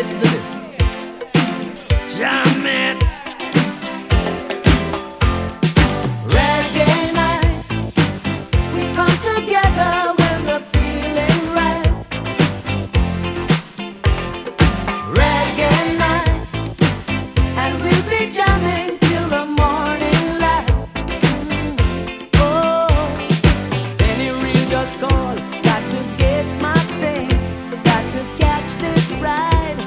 listen to this. Jam it. Reggae night, we come together when we're feeling right. Reggae night, and we'll be jamming till the morning light. Oh, any real just call. Got to get my things, got to catch this ride.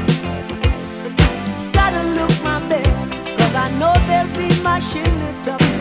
Gotta look my best, 'cause I know they'll be mashing it up.